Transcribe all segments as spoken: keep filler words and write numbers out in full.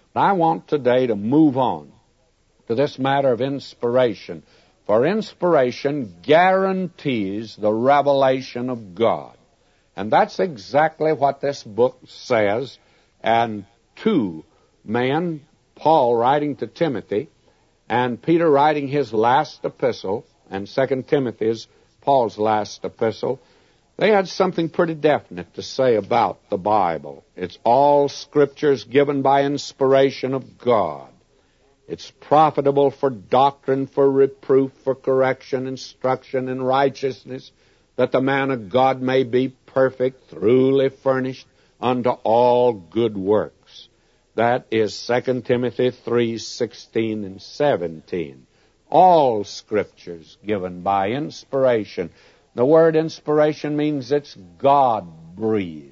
I want today to move on to this matter of inspiration. For inspiration guarantees the revelation of God. And that's exactly what this book says. And two men, Paul writing to Timothy, and Peter writing his last epistle, and Second Timothy is Paul's last epistle, they had something pretty definite to say about the Bible. It's all Scriptures given by inspiration of God. It's profitable for doctrine, for reproof, for correction, instruction in righteousness, that the man of God may be perfect, truly furnished unto all good works. That is Second Timothy three sixteen and seventeen. All Scriptures given by inspiration. The word inspiration means it's God-breathed.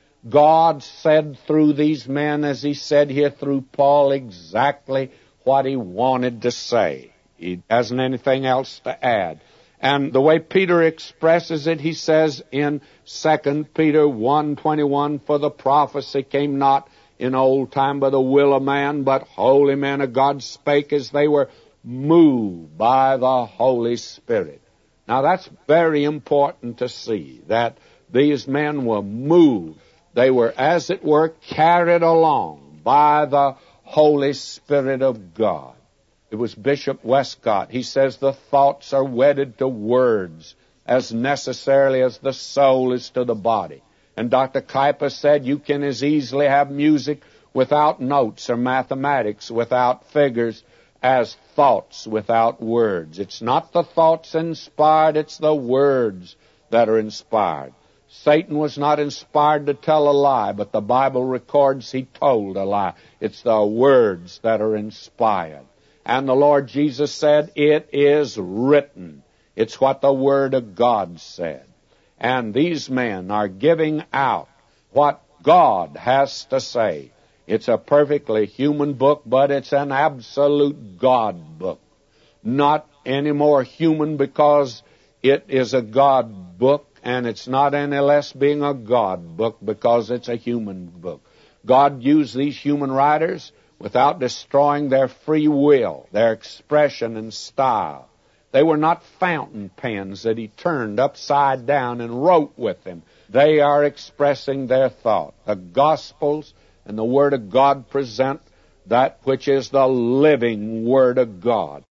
God said through these men, as he said here through Paul, exactly what he wanted to say. He hasn't anything else to add. And the way Peter expresses it, he says in Second Peter one twenty-one, for the prophecy came not in old time by the will of man, but holy men of God spake as they were moved by the Holy Spirit. Now that's very important to see, that these men were moved. They were, as it were, carried along by the Holy Spirit of God. It was Bishop Westcott. He says the thoughts are wedded to words as necessarily as the soul is to the body. And Doctor Kuyper said you can as easily have music without notes or mathematics without figures as thoughts without words. It's not the thoughts inspired, it's the words that are inspired. Satan was not inspired to tell a lie, but the Bible records he told a lie. It's the words that are inspired. And the Lord Jesus said, it is written. It's what the Word of God said. And these men are giving out what God has to say. It's a perfectly human book, but it's an absolute God book. Not any more human because it is a God book, and it's not any less being a God book because it's a human book. God used these human writers without destroying their free will, their expression and style. They were not fountain pens that he turned upside down and wrote with them. They are expressing their thought. The Gospels and the Word of God present that which is the living Word of God.